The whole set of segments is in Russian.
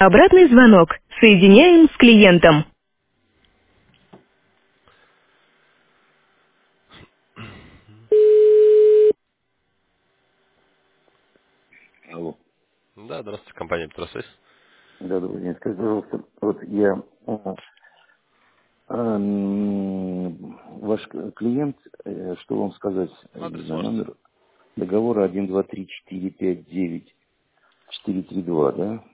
Обратный звонок. Соединяем с клиентом. Алло. Да, здравствуйте, компания Петросвязь. Да, добрый день. Скажите, пожалуйста, вот я, ваш клиент, что вам сказать, не Адрес знаю, можете. номер договора 1, 2, 3, 4, 5, 9, 4, 3, 2, да?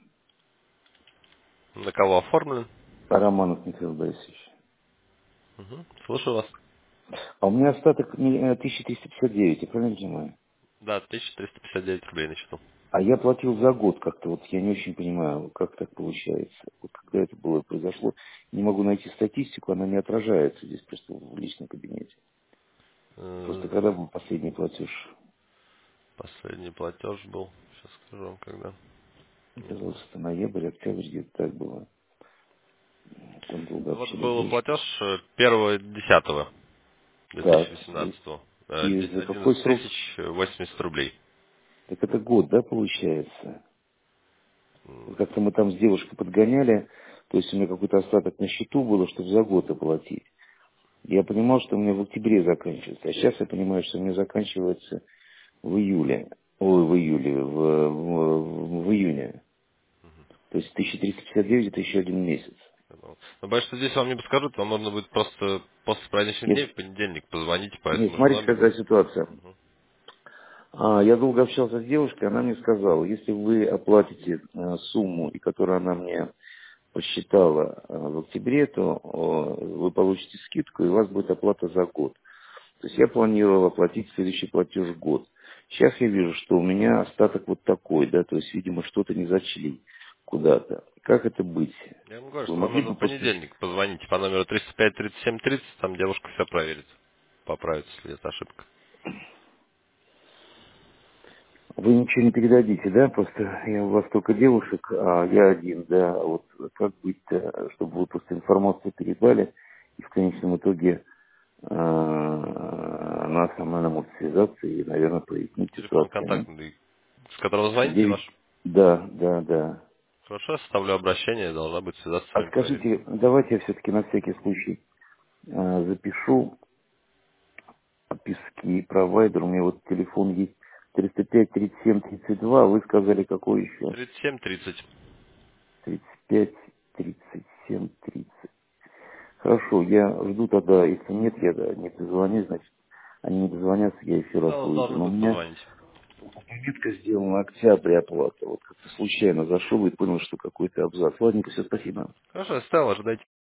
На кого оформлен? Романов Михаил Борисович. Угу. Слушаю вас. А у меня остаток 1359, я правильно понимаю? Да, 1359 рублей на счету. А я платил за год как-то, вот я не очень понимаю, как так получается. Вот когда это было, произошло, не могу найти статистику, она не отражается здесь просто в личном кабинете. Просто Э, когда был последний платеж? Последний платеж был. Сейчас скажу вам, когда. Мне казалось, это ноябрь, октябрь, где-то так было. Там долго Вот общались с был девушкой. платеж 1.10. Так, 2018. и за какой 11 срок? тысяч 80 рублей. Так это год, да, получается? М, Вот как-то мы там с девушкой подгоняли, то есть у меня какой-то остаток на счету было, чтобы за год оплатить. Я понимал, что у меня в октябре заканчивается, а сейчас я понимаю, что у меня заканчивается в июле. Ой, в июле, в июне. То есть 1359 это еще один месяц. Но боюсь, что здесь вам не подскажут, вам нужно будет просто после праздничных Нет, дней, в понедельник, позвонить по нет, этому же смотрите, номеру. какая ситуация. Я долго общался с девушкой, она мне сказала, если вы оплатите сумму, и которую она мне посчитала в октябре, то вы получите скидку, и у вас будет оплата за год. То есть я планировал оплатить следующий платеж в год. Сейчас я вижу, что у меня остаток вот такой, да, то есть, видимо, что-то не зачли куда-то. Как это быть? Я вам говорю, Вы что вам могли нужно бы в после... понедельник позвонить по номеру 305 37 30, там девушка все проверит. Поправит, если это ошибка. Вы ничего не передадите, да? Просто я у вас только девушек, а я один, да. Вот как быть-то, чтобы вы просто информацию передали, и в конечном итоге она со мной может связаться и, наверное, прояснить Телефон ситуацию. Ну, контактный, с которого звоните 9. ваш. Да, да, да. Хорошо, я составлю обращение, должна быть связаться с А вами, проверить. скажите, давайте я все-таки на всякий случай запишу писки провайдер. У меня вот телефон есть 305 37 32. Вы сказали, какой еще? 37 30. 35 37 30. Хорошо, я жду тогда. Если нет, я не дозвонюсь, значит, они не дозвонятся, я еще раз Да, вас выйду. должны Но у будут меня позвонить. пометка сделана октябрь оплата. Вот как-то случайно зашел и понял, что какой-то абзац. Ладненько, все, спасибо. Хорошо, я оставил, ожидайте.